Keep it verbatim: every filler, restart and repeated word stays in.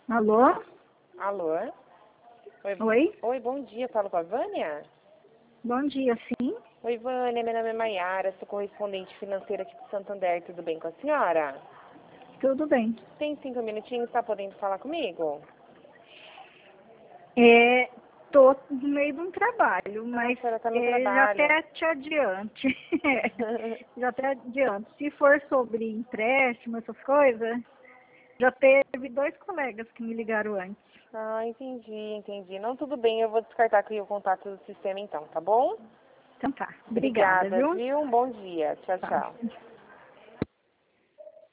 Alô? Alô? Oi, Oi? Oi, bom dia. Falo com a Vânia? Bom dia, sim. Oi, Vânia. Meu nome é Maiara. Sou correspondente financeira aqui de Santander. Tudo bem com a senhora? Tudo bem. Tem cinco minutinhos? Está podendo falar comigo? É, tô no meio de um trabalho, Ah, mas a senhora está no é, já trabalho. até te adiante. já até adiante. Se for sobre empréstimo, essas coisas, já teve dois colegas que me ligaram antes. Ah, entendi, entendi. Não, tudo bem. Eu vou descartar aqui o contato do sistema então, tá bom? Então tá. Obrigada, Obrigada, viu? viu? Um bom dia. Tchau, Tá. tchau.